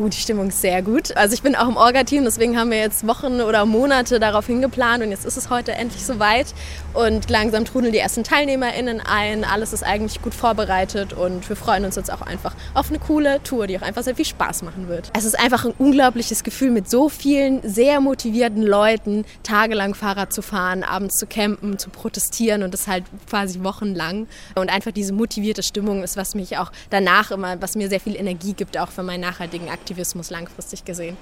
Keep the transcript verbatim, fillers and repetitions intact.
Uh, die Stimmung ist sehr gut. Also ich bin auch im Orga-Team, deswegen haben wir jetzt Wochen oder Monate darauf hingeplant und jetzt ist es heute endlich soweit und langsam trudeln die ersten TeilnehmerInnen ein. Alles ist eigentlich gut vorbereitet und wir freuen uns jetzt auch einfach auf eine coole Tour, die auch einfach sehr viel Spaß machen wird. Es ist einfach ein unglaubliches Gefühl, mit so vielen sehr motivierten Leuten tagelang Fahrrad zu fahren, abends zu campen, zu protestieren und das halt quasi wochenlang. Und einfach diese motivierte Stimmung ist, was mich auch danach immer, was mir sehr viel Energie gibt, auch für meinen nachhaltigen Aktivismus langfristig gesehen.